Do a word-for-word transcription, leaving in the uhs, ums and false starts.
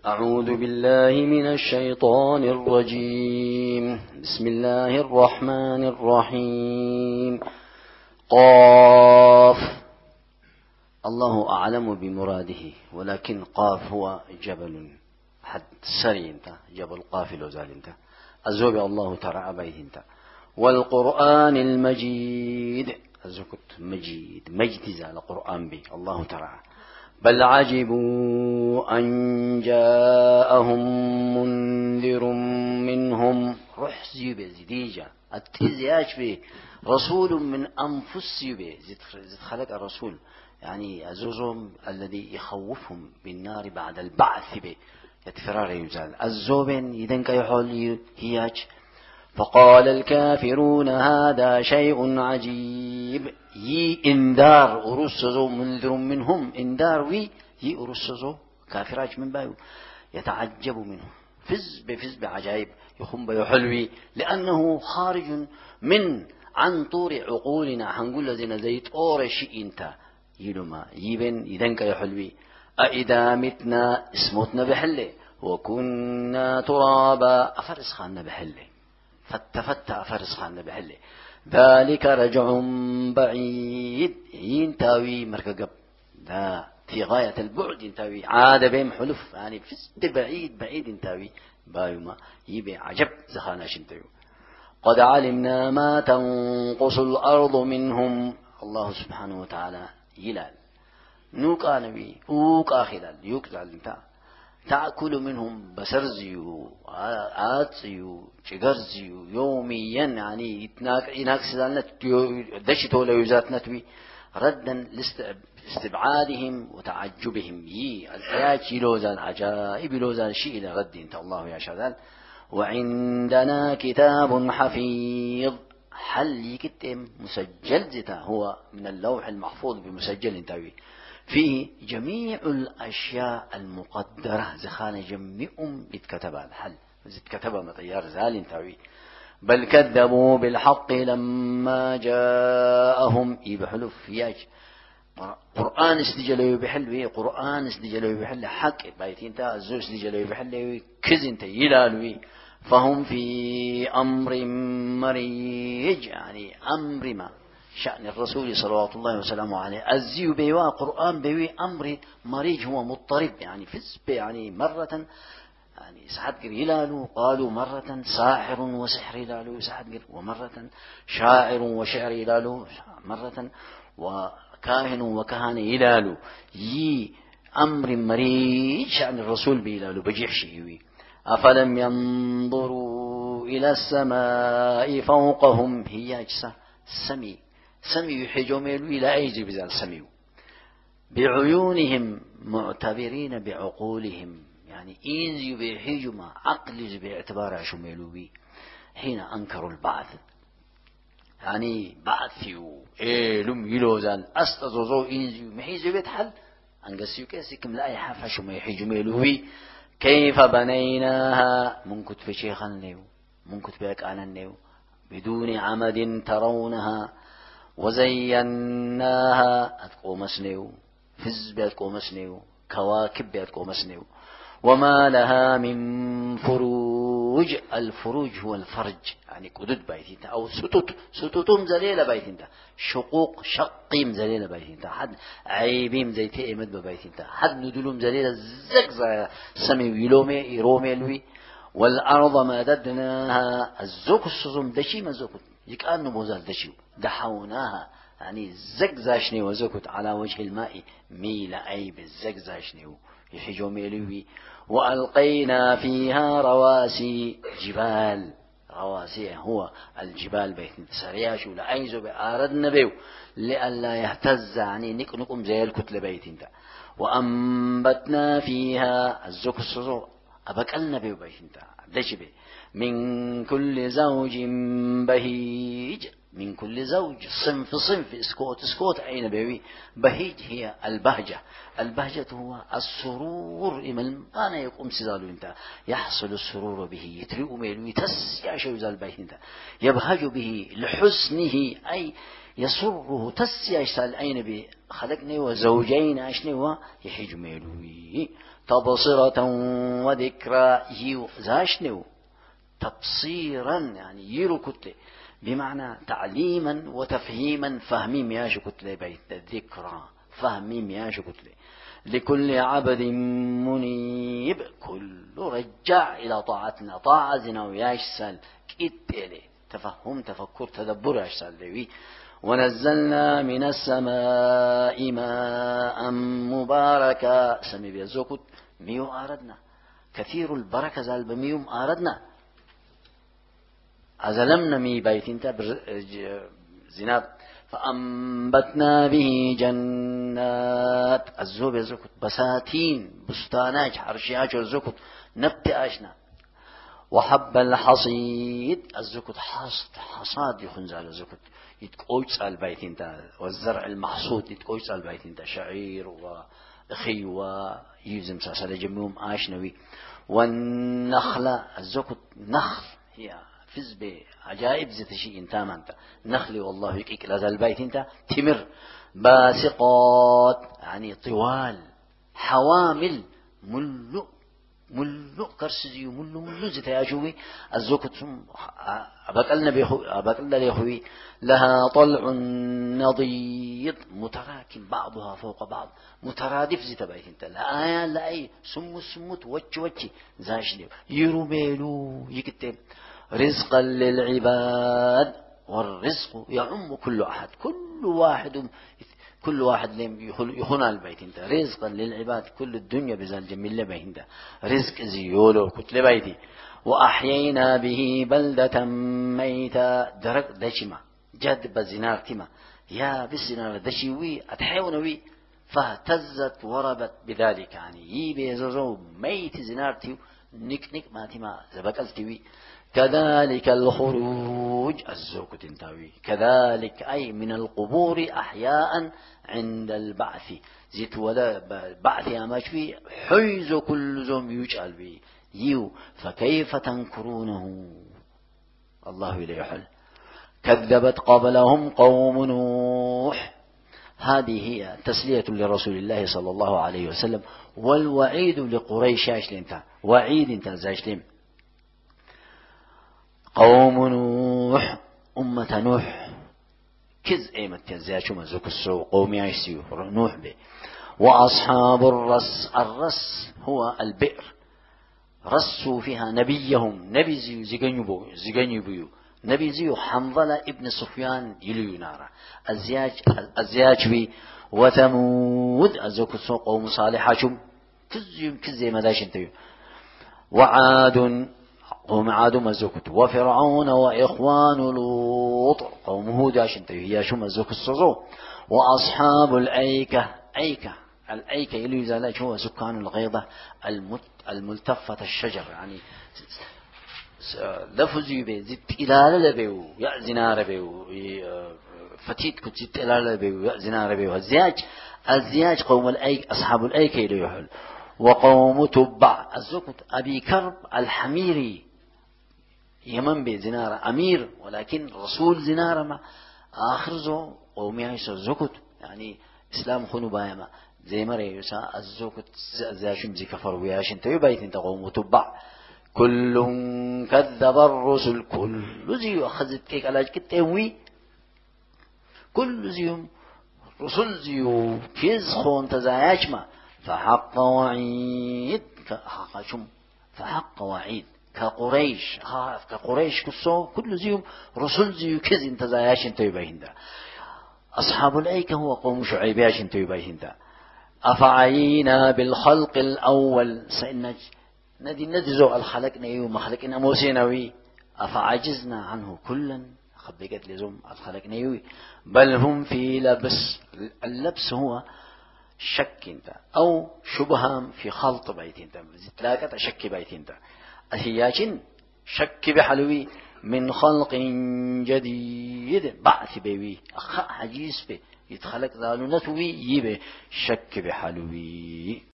أعوذ بالله من الشيطان الرجيم. بسم الله الرحمن الرحيم. قاف. الله أعلم بمراده، ولكن قاف هو جبل حد سري انت جبل قاف لو زال انت الزوب الله ترى أبيه انت. والقرآن المجيد الزكت مجيد مجد زال قرآن به الله ترى. بل عجبوا أن جاءهم منذر منهم رحزي بزديجة التزياج به رسول من أنفسهم زد خلق الرسول يعني أزوزهم الذي يخوفهم بالنار بعد البعث به يتفرار يزال الزوبن يدنك يحول هياج. فقال الكافرون هذا شيء عجيب. يي اندار أرسزو منذر منهم اندار وي يي أرسزو كافراج من بايو يتعجب منه فز بفز بعجائب يخم بيحلوي لأنه خارج من عن طور عقولنا هنقول لذين زيت أور شيء انت يلما يبن يدنك يحلوي. أئذا متنا اسمتنا بحله وكنا ترابا أفرس خاننا بحله فتفت أفرس خاننا بحله ذلك رجع بعيد ينتاوي مركب ذا في غاية البعد ينتاوي عاد بهم حلف يعني فست بعيد بعيد ينتاوي بايوما يبي عجب زخاناش ينتاوي. قد علمنا ما تنقص الأرض منهم الله سبحانه وتعالى يلال نوكا نبي اوكا خلال يوكزال انتا تأكل منهم بسرزيو آتسيو شجرزيو يوميا يعني يتناك يناك سلالنت دشتو لو يزات نتوي ردا لاستبعادهم وتعجبهم يي الحياة لوزان عجائب لوزان شيء لرد انت الله يا شذال. وعندنا كتاب حفيظ حل يكتم مسجل زتا هو من اللوح المحفوظ بمسجل انتوي فيه جميع الأشياء المقدرة زخانة جميعهم بتكتبها الحل بتكتبها مطيار زال انتوي. بل كذبوا بالحق لما جاءهم يبحلوا فياج قرآن استجلوا بحلوي قرآن استجلوا بحل حق بايتين تا الزوج استجلوا بحل كزن تيلالوي. فهم في أمر مريج يعني أمر ما شأن الرسول صلوات الله وسلامه عليه الزيو بيوا قرآن بيوي أمر مريج هو مضطرب يعني فز يعني مرة يعني سعد قر يلالو قالوا مرة ساحر وسحر يلالو سعد قر ومرة شاعر وشعر يلالو مرة وكاهن وكهان يلالو يي أمر مريج شأن الرسول بيلالو بجيح شيوي. أفلم ينظروا إلى السماء فوقهم هي أجسى سمي سمي يحجم إلى أيجي بذل سميو بعيونهم معتبرين بعقولهم يعني إنزي بحجم عقل باعتبار شميلوبي حين أنكروا البعث يعني بعثيو إيه لم يلوزان أستزوزو إنزي محيزي بيتحل أنقسيو كيسكم لا يحافى شمي حجميلوبي. كيف بنيناها من كتب شيخا ليو من كتب أكانا ليو بدون عمد ترونها وزيناها أتقوم اسنيو فز بأتقوم اسنيو كواكب بأتقوم اسنيو. وما لها من فروج الفروج هو الفرج يعني قدود بايتين أو ستوت ستوتهم زليلة بايتين شقوق شقيم زليلة بايتين حد عيبيم زي تأمد بايتين حد ندلهم زليلة زقزة سمي يلومي يرومي لوي. والأرض مددناها الزوك السزم دشي ما زوكت يكأن موزال دشيو دحوناها يعني زقزاشني وزوكت على وجه الماء ميل عيب الزقزاشني يحجو ميلوي. وألقينا فيها رواسي جبال رواسي هو الجبال بيت سرياش ولا أيزو بأردنا بيو لألا يهتز يعني نك نكم زي الكتل بيت انت. وأنبتنا فيها الزوك السزو أبكلنا بيو بيت انت دش بي من كل زوج بهيج من كل زوج صنف صنف اسكوت اسكوت أين بيوي بهيج هي البهجة. البهجة هو السرور إمن أنا يقوم سزالو انت يحصل السرور به يتريق ميلو يتسيع شو زال بيه انت يبهج به لحسنه أي يسره تسيع سال أين بي خلقني وزوجين أشني ويحج ميلوي تبصرة وذكرى يو زاشنو تبصيرا يعني يرو كتلة بمعنى تعليما وتفهيما فهمي مياش كتلة بيت ذكرى فهمي مياش كتلة لكل عبد منيب كل رجع إلى طاعتنا طاعة زنا وياش سال كتلة تفهم تفكر تدبر ياش سال لوي ونزلنا من السماء ماء مباركا سمي بيزوكت ميو آردنا كثير البركة زال بميوم آردنا أزلمنا مي بيتين زناب فأنبتنا به جنات الزوب يزوكت بساتين بستاناج حرشياج الزوكت نبت آشنا وحب الحصيد الزوكت حصد حصاد يخنزال الزوكت يتقويس على البيتين تا والزرع المحصود يتقويس على البيتين تا شعير وخي ويزم ساسل جميهم آشنوي والنخلة الزوكت نخل هي فز بعجائب زيت شيء انت مانتا نخلي والله يكيك لازال البيت انت تمر باسقات يعني طوال حوامل ملو ملو كرسي ملو ملو زيت ياجوي الزوكت أبقلنا بيخو أبقلنا ليخوي لها طلع نضيد متراكم بعضها فوق بعض مترادف زيت بيت انت لا آيان لا أي سمو سموت وجه وجه زاشليو يروميلو يكتب رزقا للعباد والرزق يعم كل أحد كل واحد كل واحد يخنا البيت انت رزقا للعباد كل الدنيا بزال جميل بيت انت رزق زيولو كتل بيتي وأحيينا به بلدة ميتا درك دشما جد بزنار تما يا بسنار دشيوي أتحيونوي فاهتزت وربت بذلك يعني يبي زوزو ميت زنارتي نك نك ما تما زبكلتوي كذلك الخروج الزوك تنتوي كذلك أي من القبور أحياء عند البعث زيت ولا بعث أماشوي حيز كل زوم يجعل بي يو فكيف تنكرونه الله إليه حل كذبت قبلهم قوم نوح هذه هي تسلية لرسول الله صلى الله عليه وسلم والوعيد لقريش أشلنتا وعيد انت زاشلم قوم نوح أمة نوح كز ايمت تنزياشو مزوك السو قومي عيسيو نوح بي وأصحاب الرس الرس هو البئر رسوا فيها نبيهم نبي زيو زيغنيبو زيغنيبو نبي زيو حنظلة ابن سفيان يليو نارا الزياج الزياج بي وثمود أزوك السو قوم صالحاشم كزيم كزي مداش انتيو وعاد قوم عاد مزوكت وفرعون وإخوان لوط قوم هود عشان هي شو مزوك الصزو وأصحاب الأيكة أيكة الأيكة اللي يزال هو سكان الغيضة المت الملتفة الشجر يعني لفظي به زت إلى لبيو يا زنار بيو فتيت كنت زت إلى لبيو يا زنار بيو الزياج الزياج قوم الأيك أصحاب الأيكة اللي يحل وقوم تبع الزكت أبي كرب الحميري يمن بزنارة أمير ولكن رسول زنارة ما آخر زو قوم يعيش الزكت يعني إسلام خنو بايما زي مرة يسا الزكت زاشم زي كفر وياشن تيو بيت انت قوم تبع كلهم كذب الرسل كل زيو أخذت كيك علاج كتاوي كل زيو رسل زيو كيز خون تزاياش ما فحق وعيد كحقشم فحق وعيد كقريش كقريش كسو كل زيهم رسل زيو كز انت زاياش انت يباهندا أصحاب الأيكة هو قوم شعيب ياش انت يباهندا أفعينا بالخلق الأول سإنج ندي ندزو الخلق نيو مخلقنا موسينوي أفعجزنا عنه كلا خبقت لزوم الخلق نيوي بل هم في لبس اللبس هو شك انت او شبهة في خلط بيت انت زتلاقة شك بيت انت اهياجن شك بحلوي من خلق جديد بعث بيوي اخ حجيس بي يتخلق ذالو نتوي يبي شك بحلوي